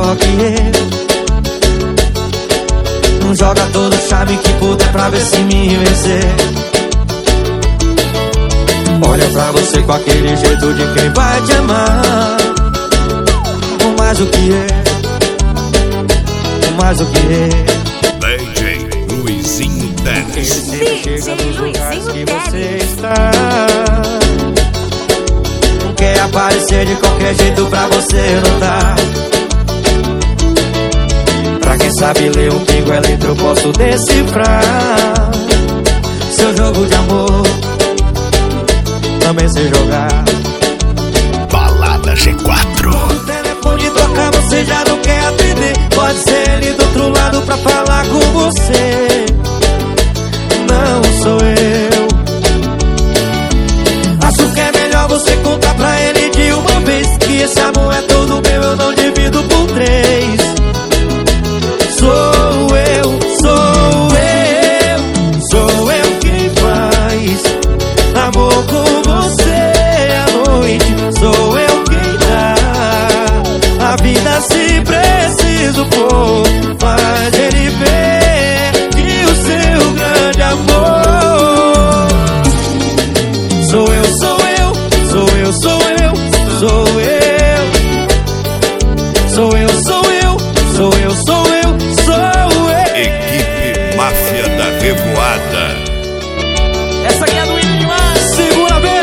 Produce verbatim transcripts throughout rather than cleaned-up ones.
melhor que eu. Joga todo charme que puder pra ver se me vencer. Olha pra você com aquele jeito de quem vai te amar. O mais do que é, o mais do que é. D J Luizinho Teles. Ele sempre chega nos lugares que você está. Não quer aparecer de qualquer jeito pra você notar. Pra quem sabe ler um pingo é letra, eu posso decifrar. Seu jogo de amor também sei jogar. Balada G quatro. O telefone toca, você já não quer atender. Pode ser ele do outro lado pra falar com você. Não sou eu. Acho que é melhor você contar pra ele de uma vez que esse amor é todo meu, eu não divido por três. Sou eu, sou eu, sou eu quem faz amor com você à noite. Sou eu quem dá a vida se preciso for. Faz ele ver que o seu grande amor sou eu, sou eu, sou eu, sou eu, sou eu. Sou eu, sou eu, sou eu, sou eu, sou eu. Equipe Máfia da Revoada. Essa aqui é do William demais. Segura bem.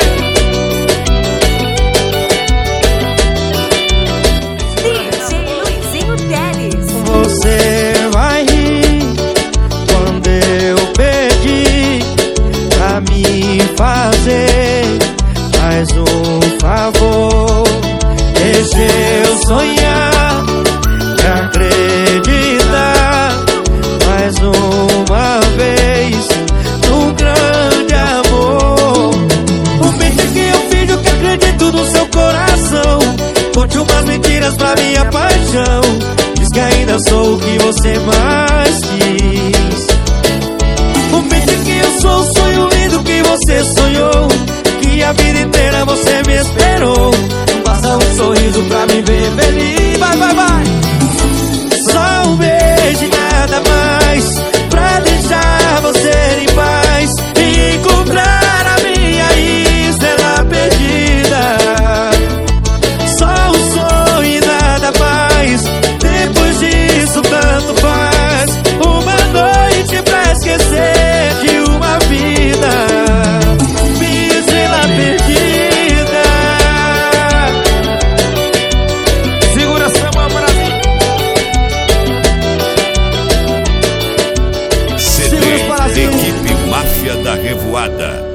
D J Luizinho Teles. Você vai rir quando eu pedir pra me fazer mais um favor. Deixa eu sonhar e acreditar mais uma vez num grande amor. Promete que eu finjo que acredito no seu coração. Conte umas mentiras pra minha paixão. Diz que ainda sou o que você mais quis. Promete que eu sou o sonho lindo que você sonhou, que a vida inteira você me esperou. Basta um sorriso pra me ver feliz. Vai, vai, vai. Só um beijo e nada mais pra deixar você em paz e encontrar a minha estrela perdida. Só um sonho e nada mais. Depois disso tanto faz. Uma noite pra esquecer de uma vida. Minha estrela perdida. Segura essa mão pra mim. C D Equipe Máfia da Revoada.